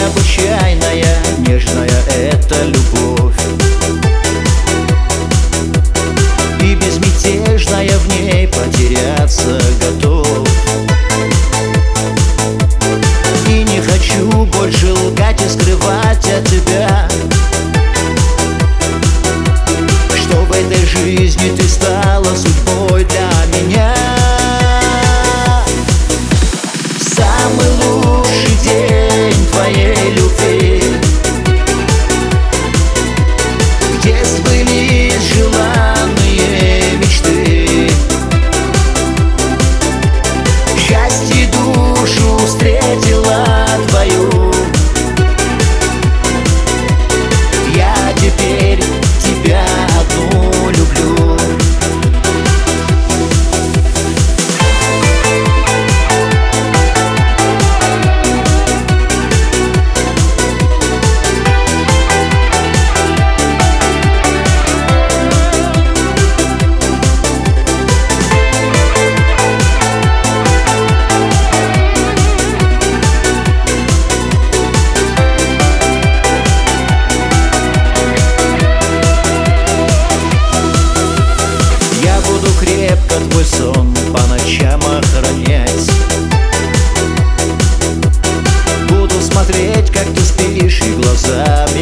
необычайная, нежная эта любовь, и безмятежная в ней потеряться готов. И не хочу больше лгать и скрывать от тебя, что в этой жизни ты стала судьбой для меня. Самый лучший день твоей любви, где сбылись желанные мечты, счастье душу встретила твою. Я теперь тебя одну люблю. Крепко твой сон по ночам охранять, буду смотреть, как ты спишь, и глаза